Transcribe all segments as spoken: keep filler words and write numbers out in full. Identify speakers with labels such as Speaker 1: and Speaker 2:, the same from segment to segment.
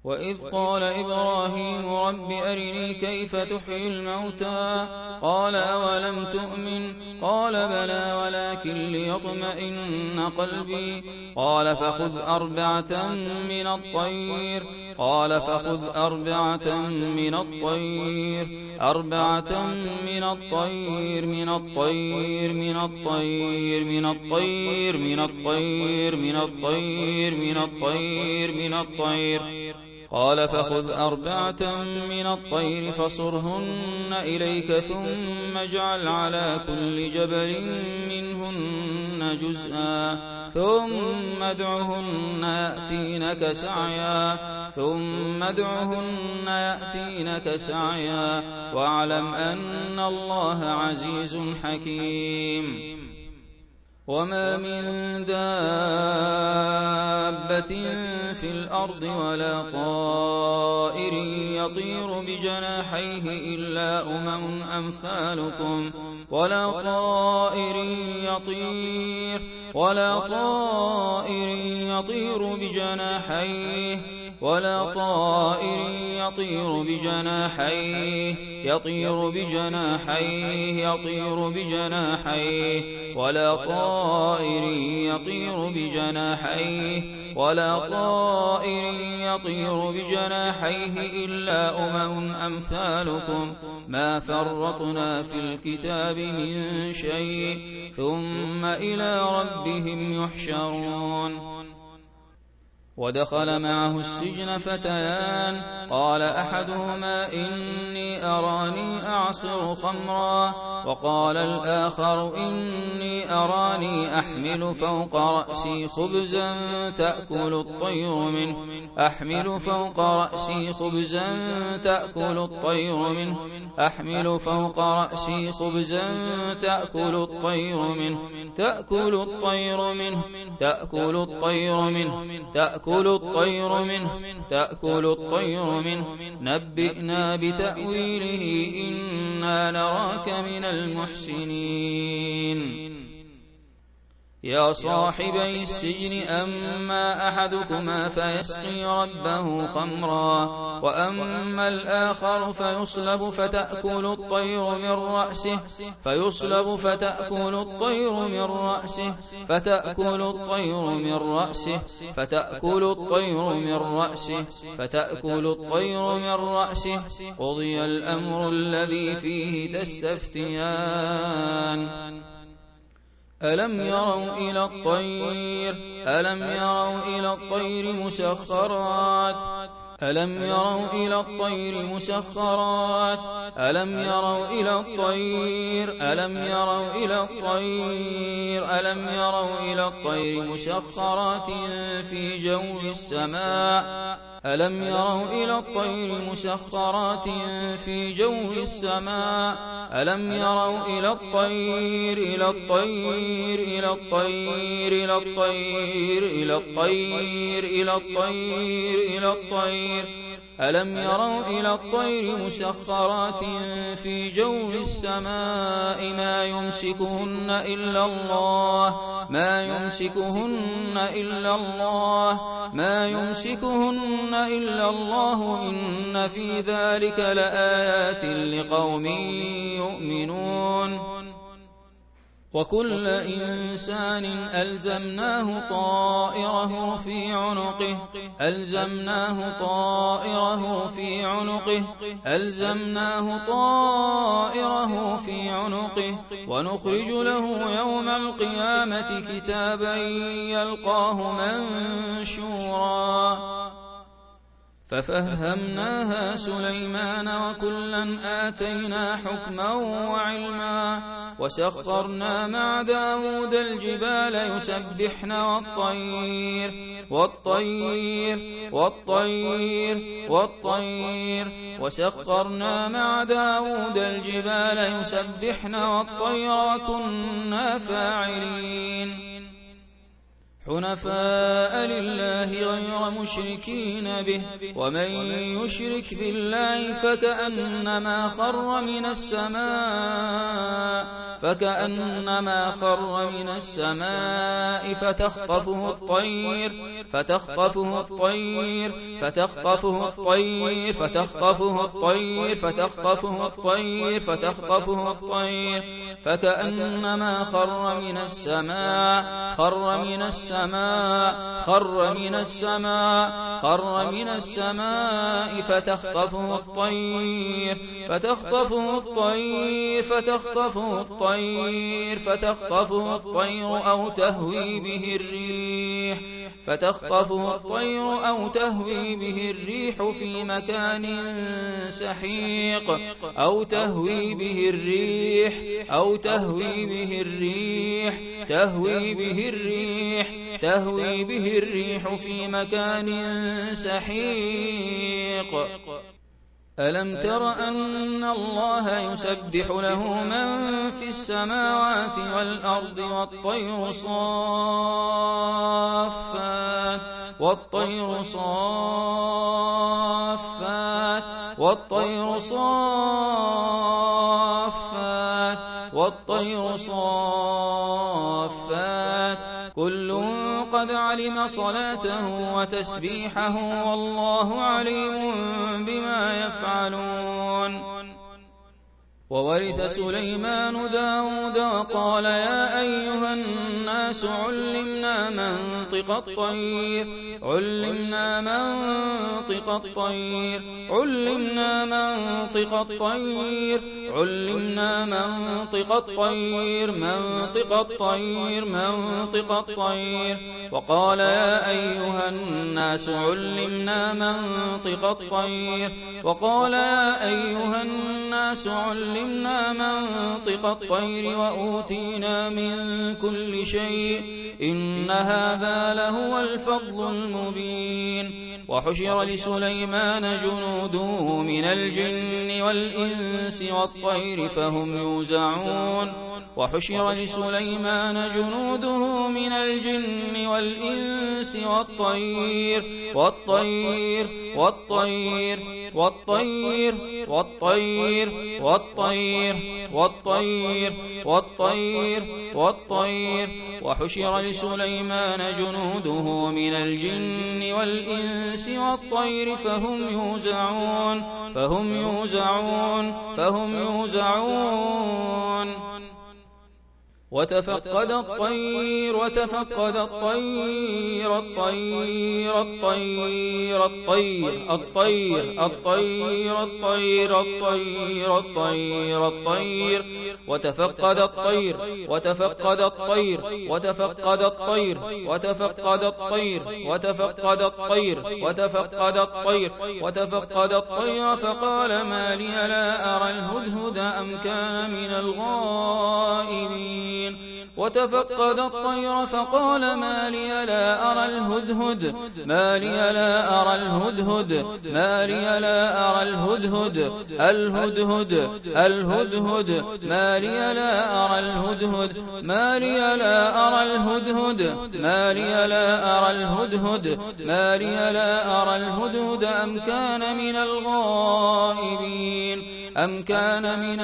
Speaker 1: وإذ قال إبراهيم رب أرني كيف تحيي الموتى قال أولم تؤمن قال بلى ولكن ليطمئن قلبي قال فخذ أربعة من الطير قال فخذ أربعة من الطير أربعة من الطير من الطير من الطير من الطير من الطير من الطير من الطير من الطير قال فخذ أربعة من الطير فصرهن إليك ثم اجعل على كل جبل منهن جزءا ثم ادعهن يأتينك سعيا ثم ادعهن يأتينك سعيا واعلم أن الله عزيز حكيم وما من دابة في الأرض ولا طائر يطير بجناحيه إلا أمم أمثالكم ولا طائر يطير ولا طائر يطير بجناحيه ولا طائر يطير بجناحيه يطير بجناحيه يطير بجناحيه ولا طائر يطير بجناحيه ولا طائر يطير بجناحيه إلا أمم أمثالكم ما فرطنا في الكتاب من شيء ثم إلى ربهم يحشرون ودخل معه السجن فتيان قال أحدهما إني أراني أعصر خمرا وقال الآخر إني أراني أحمل فوق رأسي خبزا تأكل الطير منه أحمل فوق رأسي خبزا تأكل الطير منه أحمل فوق رأسي خبزا تأكل الطير منه تأكل الطير منه تأكل الطير منه تأكل الطير منه تأكل الطير منه نبئنا بتأويله إنا نراك من المحسنين يا صاحبي السجن أما أحدكما فيسقي ربه خمرا وأما الآخر فيصلب فتأكل الطير من رأسه فيصلب فتأكل الطير من رأسه فتأكل الطير من رأسه فتأكل الطير من رأسه فتأكل الطير من رأسه قضي الأمر الذي فيه تستفتيان ألم يروا إلى الطير ألم يروا إلى الطير مسخرات ألم يروا إلى الطير مسخرات ألم يروا إلى الطير ألم يروا إلى الطير ألم يروا إلى الطير مسخرات في جو السماء ألم يروا إلى الطير مسخرات في جو السماء ألم يروا إلى الطير إلى الطير إلى الطير إلى الطير إلى الطير إلى الطير إلى الطير ألم يروا إلى الطير مسخرات في جو السماء ما يمسكهن إلا الله ما يمسكهن إلا الله ما يمسكهن إلا الله إن في ذلك لآيات لقوم يؤمنون وكل إنسان ألزمناه طائره في عنقه ألزمناه طائره في عنقه ألزمناه طائره في عنقه ونخرج له يوم القيامة كتابا يلقاه منشورا ففهمناها سليمان وكلا آتينا حكما وعلما وسخرنا مع داود الجبال يسبحن والطير والطير والطير والطير وسخرنا مع داود الجبال يسبحن والطير وكنا فاعلين حنفاء لله غير مشركين به ومن يشرك بالله فكأنما خر من السماء فكأنما خر من السماء فتخطفه الطير فتخطفه الطير فتخطفه الطير فتخطفه الطير فتخطفه الطير فتخطفه الطير فكأنما خر من السماء خر من السماء خر من السماء خر من السماء فتخطفه الطير فتخطفه الطير فتخطفه الطير فتخطفه الطير أو تهوي به الريح فتخطفه الطير أو تهوي به الريح في مكان سحيق أو تهوي به الريح أو تهوي به الريح تهوي به الريح تهوي به الريح في مكان سحيق ألم تر أن الله يسبح له من في السماوات والأرض والطير صافات والطير صافات والطير صافات والطير صافات كل قد علم صلاته وتسبيحه والله عليم بما يفعلون وورث سليمان داود وقال يا أيها الناس علمنا منطق الطير علمنا منطق الطير علمنا منطق الطير علمنا منطق الطير منطق الطير منطق الطير وقال يا أيها الناس علمنا منطق الطير وقال يا أيها الناس علمنا علمنا منطق الطير وأوتينا من كل شيء إن هذا لهو الفضل المبين وحشر لسليمان جنوده من الجن والإنس والطير فهم يوزعون وحشر لسليمان جنوده من الجن والإنس والطير والطير والطير والطير والطير والطير والطير والطير والطير وحشر لسليمان جنوده من الجن والإنس والطير فهم يوزعون فهم يوزعون فهم يوزعون وتفقد الطير وتفقد الطير الطير الطير الطير الطير الطير الطير الطير الطير الطير وتفقد الطير وتفقد الطير وتفقد الطير وتفقد الطير وتفقد الطير وتفقد الطير وتفقد الطير فقال ما لي لا أرى الهدهد أم كان من الغائبين وتفقد الطير فقال ما لي لا أرى الهدهد ما لي لا أرى الهدهد ما لي لا أرى الهدهد الهدهد الهدهد ما لي لا أرى الهدهد ما لي لا أرى الهدهد ما لي لا أرى الهدهد ما لي لا أرى الهدهد أم كان من الغائبين أم كان من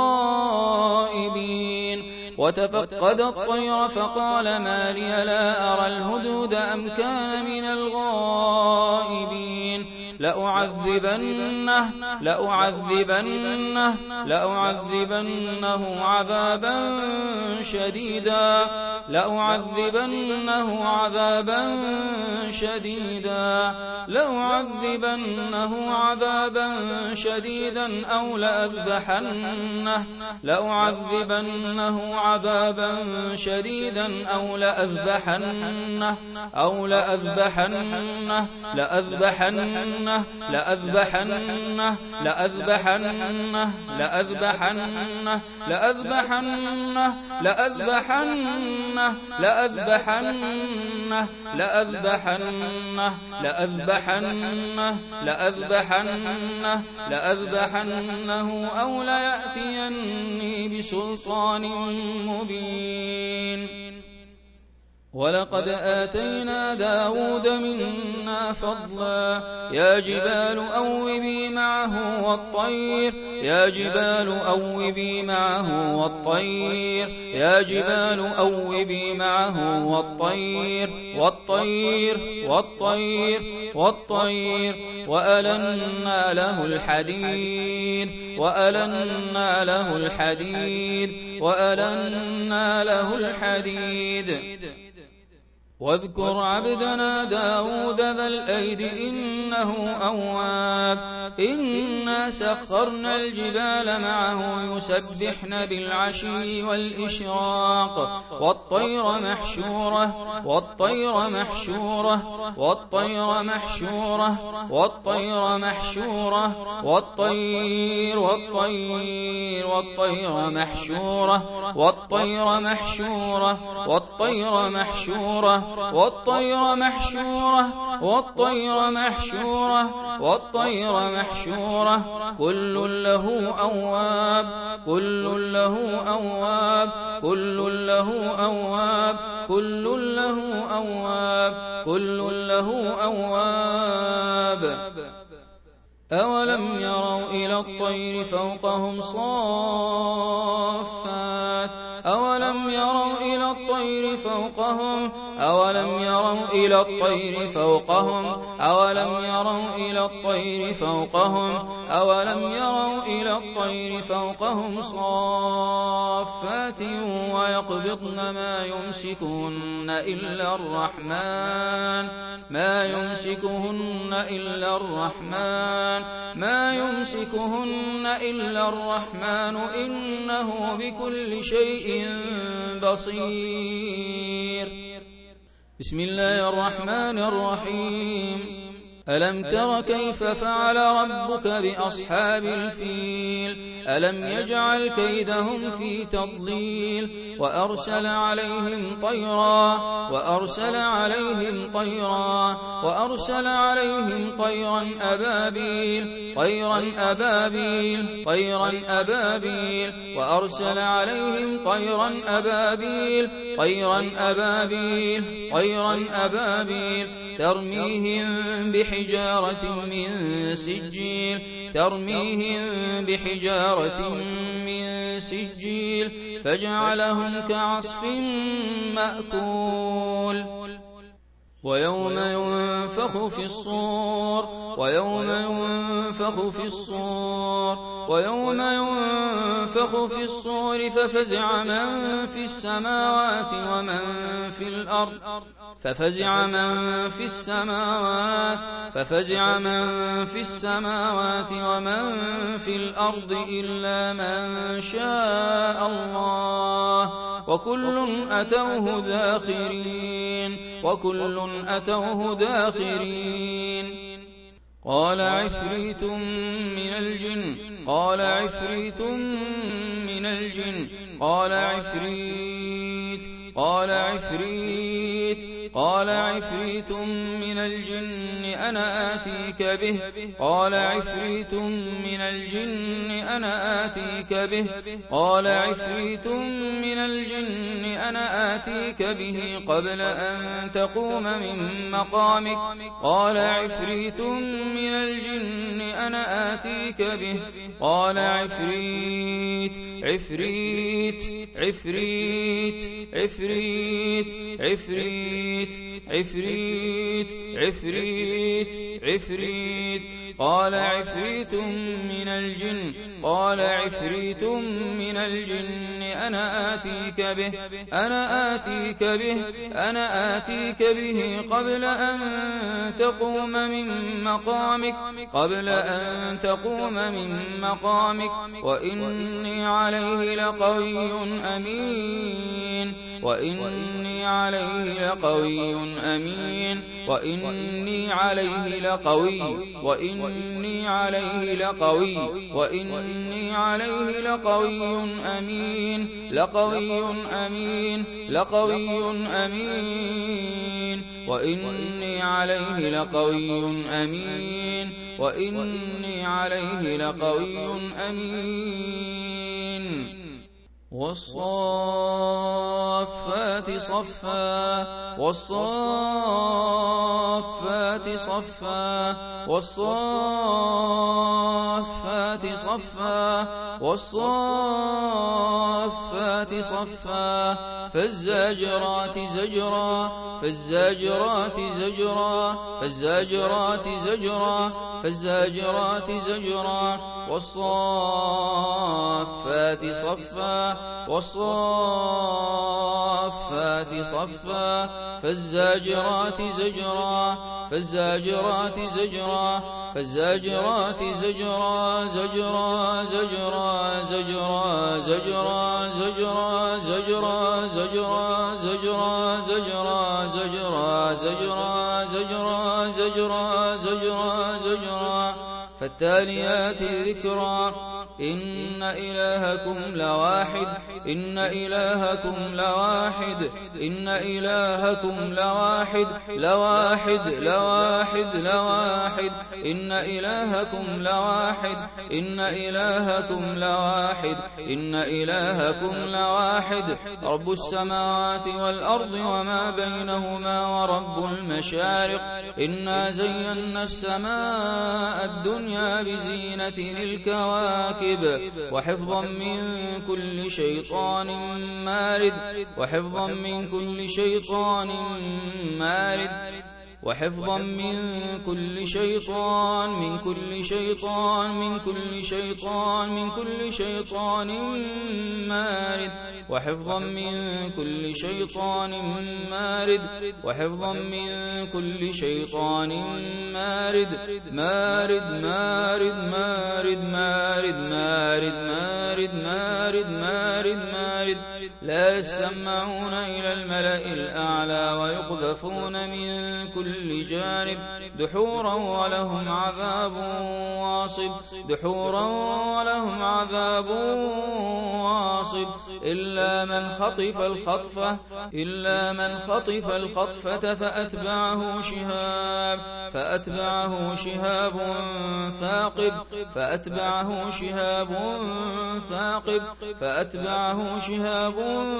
Speaker 1: الغائبين وتفقد الطير فقال ما لي لا أرى الهدهد أم كان من الغائبين لأعذبنه لأعذبنه لأعذبنه عذابا شديدا لأعذبنه عذابا شديدا لأعذبنه عذابا شديدا أو لأذبحنه لأعذبنه عذابا شديدا أو لأذبحنه أو لأذبحنه لأذبحنه لأذبحنه لأذبحنه لأذبحنه لأذبحنه لأذبحنه لأذبحنه لأذبحنه لأذبحنه لأذبحنه لأذبحنه أو ليأتيني بسلطان مبين ولقد آتينا داود منا فضلا يا جبال أوبي معه والطير يا جبال أوبي معه والطير يا جبال أوبي معه والطير والطير والطير والطير وألنا له الحديد وألنا له الحديد وألنا له الحديد واذكر عبدنا داود ذا الأيد إنه أواب إنا سخرنا الجبال معه يسبحن بالعشي والإشراق والطير محشورة والطير محشورة والطير محشورة والطير محشورة والطير والطير والطير محشورة والطير محشورة والطير محشورة والطير محشورة والطير محشورة والطير محشورة كل له أواب كل له أواب كل له أواب كل له أواب كل له أواب أولم يروا إلى الطير فوقهم صافات أولم يروا إلى الطير فوقهم أولم يروا إلى الطير فوقهم أولم يروا إلى الطير فوقهم أولم يروا إلى الطير فوقهم صافات ويقبضن ما يمسكهن إلا الرحمن ما يمسكهن إلا الرحمن ما يمسكهن إلا الرحمن إنه بكل شيء بصير. بسم الله الرحمن الرحيم. ألم تر كيف فعل ربك بأصحاب الفيل ألم يجعل كيدهم في تضليل وأرسل عليهم طيرا وأرسل عليهم طيرا وأرسل عليهم طيرا أبابيل طيرا أبابيل طيرا أبابيل وأرسل عليهم طيرا أبابيل طيرا أبابيل طيرا أبابيل ترميهم بحجارة من سجيل ترميهم بحجارة من سجيل فجعلهم كعصف مأكول. ويوم ينفخ في الصور ويوم ينفخ في الصور ويوم ينفخ في الصور ففزع من في السماوات ومن في الأرض ففزع من في السماوات ففزع من في السماوات ومن في الأرض إلا من شاء الله وكل أتوه داخرين وكل أتوه داخرين. قال عفريت من الجن قال عفريت من الجن قال عفريت قال عفريت قال عفريت من الجن أنا آتيك به قال عفريت من الجن أنا آتيك به قال عفريت من الجن أنا آتيك به قبل أن تقوم من مقامك قال عفريت من الجن أنا آتيك به قال عفريت عفريت عفريت عفريت عفريت عفريت عفريت عفريت قال عفريت من الجن قال عفريت من الجن أنا آتيك به أنا آتيك به أنا آتيك به قبل أن تقوم من مقامك قبل أن تقوم من مقامك وإني عليه لقوي أمين وإني عليه لقوي أمين وإني عليه لقوي وإني عليه لقوي وإني عليه لقوي أمين لقوي أمين لقوي أمين وإني عليه لقوي أمين وإني عليه لقوي أمين. والصافات صفا والصافات صفا والصافات صفا والصافات صفا فالزاجرات زجرا فالزاجرات زجرا فالزاجرات زجرا فالزاجرات زجرا والصافات صفا والصافات صفا فالزاجرات زجرا فالزاجرات زجرا فالزاجرات زجرا زجرا زجرا زجرا زجرا زجرا زجرا زجرا زجرا زجرا زجرا زجرا زجرا زجرا زجرا زجرا فالتاليات ذكرا إن إلهكم لواحد إن إلهكم لواحد إن إلهكم لواحد لواحد لواحد لواحد إن إلهكم لواحد إن إلهكم لواحد إن إلهكم لواحد رب السماوات والأرض وما بينهما ورب المشارق إنا زينا السماء الدنيا بزينة الكواكب وحفظا من كل شيطان مارد وحفظا من كل شيطان مارد وحفظا من كل شيطان من كل شيطان من كل شيطان من كل شيطان مارد وحفظا من كل شيطان مارد وحفظا من كل شيطان مارد مارد مارد مارد مارد مارد مارد مارد مارد مارد لا يسمعون إلى الملأ الأعلى ويقذفون من كل جانب دحورا ولهم عذاب واصب دحورا ولهم عذاب واصب إلا من خطف الخطفة إلا من خطف الخطفة فأتبعه شهاب فأتبعه شهاب ثاقب فأتبعه شهاب ثاقب فأتبعه شهاب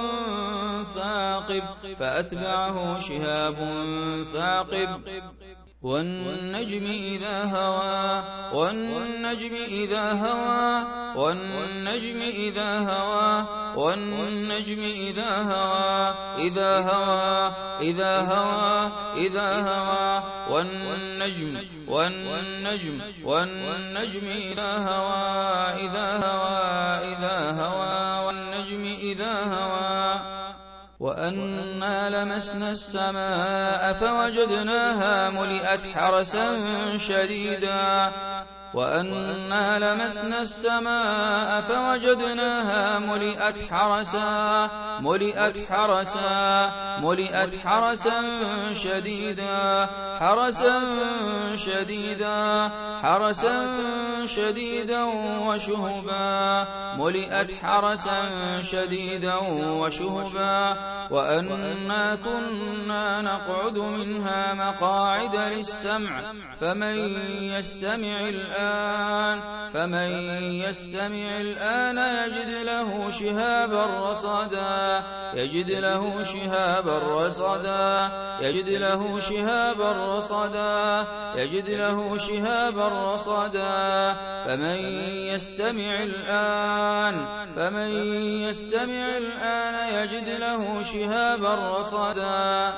Speaker 1: ثاقب فأتبعه شهاب ثاقب والنجم إذا هوى والنجم إذا هوى والنجم إذا هوى والنجم إذا هوى إذا هوى إذا هوى إذا هوى والنجم والنجم والنجم إذا هوى إذا هوى إذا هوى والنجم إذا هوى وأنا لمسنا السماء فوجدناها ملئت حرسا شديدا وأنا لمسنا السماء فوجدناها ملئت حرسا ملئت حرسا ملئت حرسا شديدا حرسا شديدا حرسا شديدا وشهبا ملئت حرسا شديدا وشهبا وأنا كنا نقعد منها مقاعد للسمع فمن يستمع الآن فمن يستمع الآن يجد له شهابا رصدا يجد له شهابا رصدا يجد له شهابا رصدا يجد له شهابا رصدا فمن يستمع الآن فمن يستمع الآن يجد له شهابا رصدا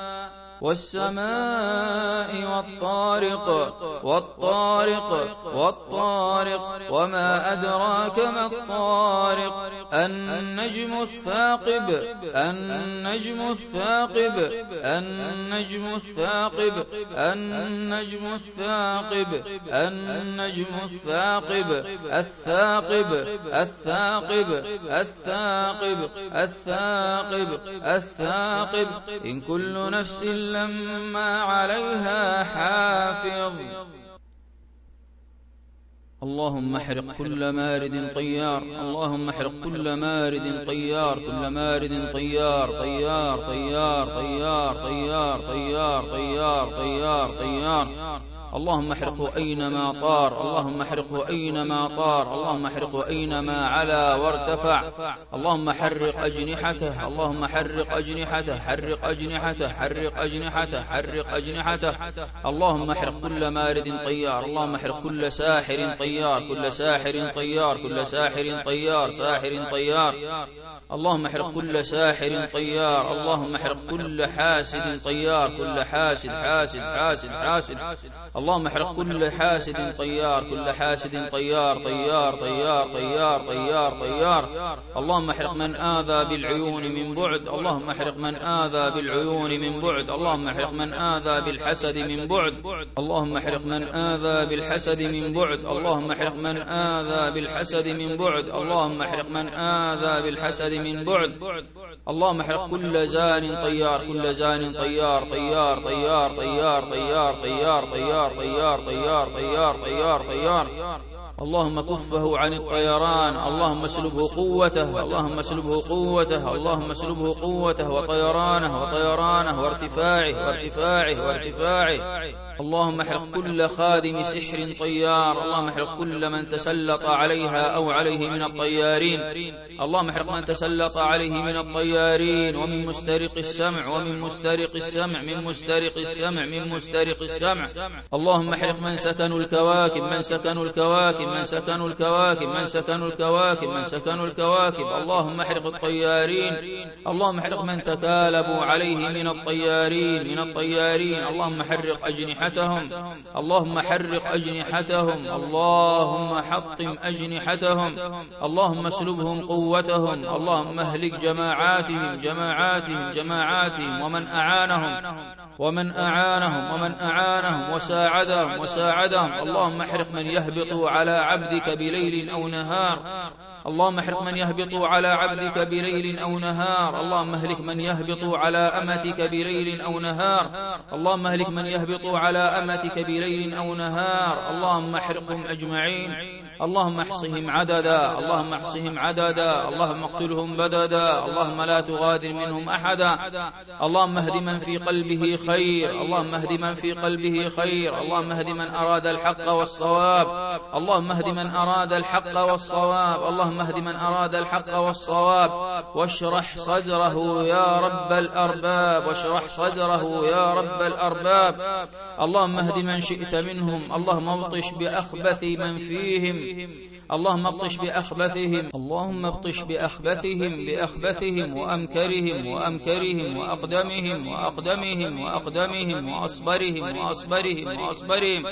Speaker 1: والسماء والطارق والطارق والطارق وما أدراك ما الطارق النجم الثاقب النجم الثاقب النجم الثاقب النجم الثاقب النجم الثاقب الثاقب الثاقب الثاقب الثاقب الثاقب إن كل نفس لما عليها حافظ اللهم احرق كل مارد طيار اللهم احرق كل مارد طيار كل مارد طيار طيار طيار طيار طيار طيار طيار طيار طيار اللهم احرقه أينما طار، اللهم احرقه أينما طار، اللهم احرقه أينما علا وارتفع. اللهم حرق أجنحته، اللهم حرق أجنحته، حرق أجنحته، حرق أجنحته، حرق أجنحته. اللهم احرق كل مارد طيار، اللهم احرق كل ساحر طيار، كل ساحر طيار، كل ساحر طيار، ساحر طيار. اللهم احرق كل ساحر طيار، اللهم احرق كل حاسد طيار، كل حاسد حاسد حاسد حاسد. اللهم احرق كل حاسد طيار، كل حاسد طيار طيار طيار طيار طيار طيار. اللهم احرق من آذى بالعيون من بعد، اللهم احرق من آذى بالعيون من بعد، اللهم احرق من آذى بالحسد من بعد، اللهم احرق من آذى بالحسد من بعد، اللهم احرق من آذى بالحسد من بعد، اللهم احرق من آذى بالحسد من بعد. اللهم احرق كل زان طيار، كل زان طيار طيار طيار طيار طيار طيار طيار طيار طيار طيار طيار طيار. اللهم كفه عن الطيران، اللهم اسلبه قوته، اللهم اسلبه قوته، اللهم اسلبه قوته وطيرانه وطيرانه وارتفاعه وارتفاعه وارتفاعه. اللهم احرق كل خادم سحر طيار، اللهم احرق كل من تسلط عليها أو عليه من الطيارين، اللهم احرق من تسلط عليه من الطيارين ومن مسترق السمع، ومن مسترق السمع، من مسترق السمع، من مسترق السمع. اللهم احرق من سكنوا الكواكب، من سكنوا الكواكب، من سكنوا الكواكب، من سكنوا الكواكب، من سكنوا الكواكب. اللهم احرق الطيارين، اللهم احرق من تكالبوا عليه من الطيارين، من الطيارين. اللهم حرق أجنحتهم، اللهم حرق أجنحتهم، اللهم حطم أجنحتهم، اللهم اسلبهم قوتهم، اللهم اهلك جماعاتهم جماعاتهم جماعاتهم ومن أعانهم ومن أعانهم ومن أعانهم وساعدهم وساعدهم. اللهم احرق من يهبط على عبدك بليل أو نهار، اللهم احرق من يهبط على عبدك بليل أو نهار، اللهم اهلك من يهبط على أمتك بليل أو نهار، اللهم اهلك من يهبط على أمتك بليل أو نهار. اللهم احرقهم أجمعين، اللهم احصهم عددا، اللهم احصهم عددا، اللهم اقتلهم بددا، اللهم لا تغادر منهم أحدا. اللهم اهد من في قلبه خير، اللهم اهد من في قلبه خير، اللهم اهد من أراد الحق والصواب، اللهم اهد من أراد الحق والصواب، اللهم اهد من أراد الحق والصواب. واشرح صدره يا رب الأرباب، واشرح صدره يا رب الأرباب. اللهم اهد من شئت منهم، اللهم ابطش بأخبث من فيهم، اللهم ابطش بأخبثهم، اللهم ابطش بأخبثهم بأخبثهم وأمكرهم وأمكرهم وأقدمهم وأقدمهم وأقدمهم وأصبرهم وأصبرهم وأصبرهم.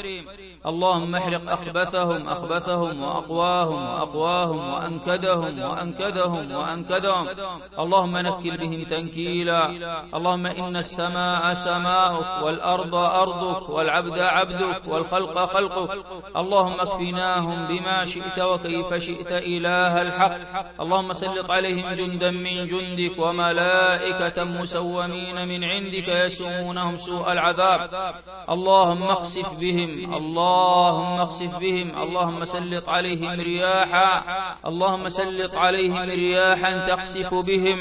Speaker 1: اللهم احرق أخبثهم أخبثهم وأقواهم وأقواهم وأنكدهم وأنكدهم وأنكدهم. اللهم نكل بهم تنكيلا. اللهم إن السماء سماؤك والأرض أرضك والعبد عبدك والخلق خلقك. اللهم اكفناهم بما شئت وكيف شئت إله الحق. اللهم سلط عليهم جندا من جندك وملائكة مسومين من عندك يسومونهم سوء العذاب. اللهم اخسف بهم، اللهم اخسف بهم، اللهم سلط عليهم رياحا، اللهم سلط عليهم رياحا تخسف بهم،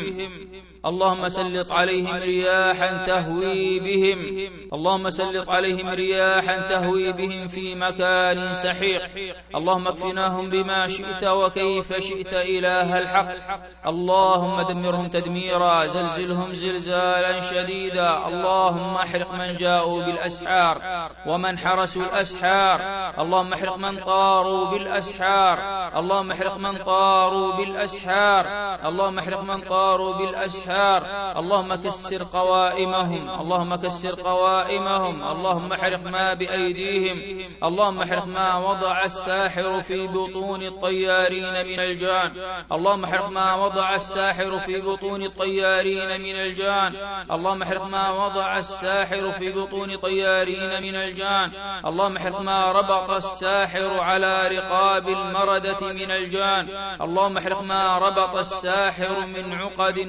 Speaker 1: اللهم سلط عليهم رياحا تهوي بهم، اللهم سلط عليهم رياحا تهوي بهم في مكان سحيق. اللهم اكفناهم بما شئت وكيف شئت إله الحق. اللهم دمرهم تدميرا، زلزلهم زلزالا شديدا. اللهم احرق من جاءوا بالأسحار ومن حرسوا الأسحار. اللهم احرق من طاروا بالأسحار، اللهم احرق من طاروا بالأسحار، اللهم احرق من طاروا بالأسحار. اللهم كسر قوائمهم، اللهم كسر قوائمهم، اللهم احرق ما بأيديهم، اللهم احرق ما وضع الساحر في بطون الطيارين من الجان، اللهم احرق ما وضع الساحر في بطون الطيارين من الجان، اللهم احرق ما وضع الساحر في بطون طيارين من الجان، اللهم احرق ما ربط الساحر على رقاب المردة من الجان، اللهم احرق ما ربط الساحر من عقد ونفس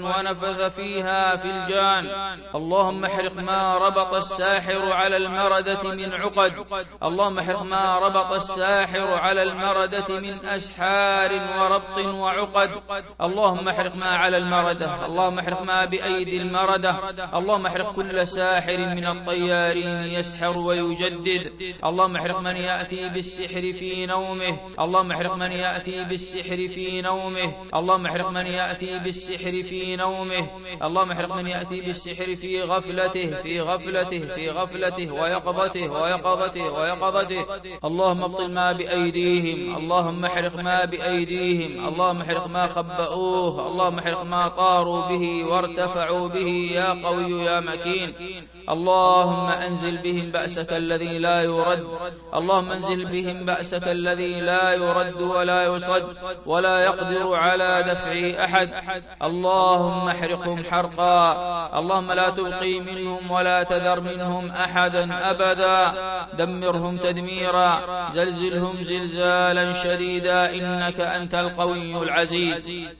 Speaker 1: ونفث فيها في الجان. اللهم احرق ما ربط الساحر على المردة من عقد. اللهم احرق ما ربط الساحر على المردة من أسحار وربط وعقد. اللهم احرق ما على المردة. اللهم احرق ما بأيدي المردة. اللهم احرق كل ساحر من الطيارين يسحر ويجدد. اللهم احرق من يأتي بالسحر في نومه. اللهم احرق من يأتي بالسحر في نومه. اللهم احرق من يأتي بالسحر في نومه. اللهم احرق من يأتي بالسحر في غفلته في غفلته في غفلته ويقظته ويقظته ويقظته. اللهم ابطل ما بأيديهم. اللهم احرق ما بأيديهم. اللهم احرق ما خبأوه. اللهم احرق ما طاروا به وارتفعوا به يا قوي يا مكين. اللهم أنزل بهم بأسك الذي لا يرد. اللهم انزل بهم بأسك الذي لا يرد ولا يصد ولا يقدر على دفعه أحد. اللهم احرقهم حرقا. اللهم لا تبقي منهم ولا تذر منهم أحدا أبدا. دمرهم تدميرا. زلزلهم زلزالا شديدا إنك أنت القوي العزيز.